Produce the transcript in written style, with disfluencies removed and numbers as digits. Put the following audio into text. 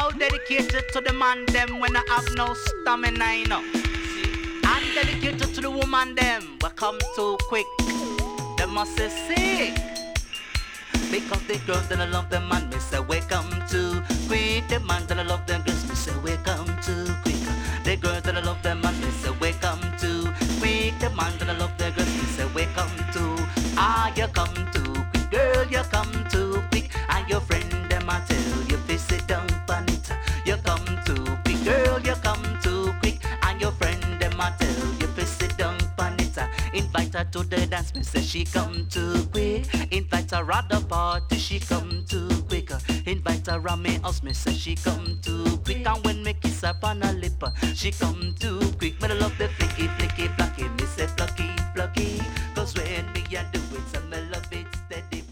Yo, dedicated to the man them when I have no stamina, you know. And dedicated to the woman them, we come too quick. They must say sick. Because the girls that I love them man, me say welcome too quick. The man that I love them girls, me say welcome too quick. The girls that I love them man, me say welcome too quick. The man that I love them girls, me say welcome too. Ah, you come too quick, girl, you come too quick. And your friend them I tell you, fi sit down on it. You come too quick, girl, you come too quick. And your friend them I tell you, fi sit down on it. Invite her to the dance, me say she come too quick. Invite her at the party, she come too quick. Invite her around me house, me say she come too quick. And when me kiss her on her lip, she come too quick. Me love the flicky, flicky, blocky, me say plucky, plucky. Cause when me a do it, so me love it steady.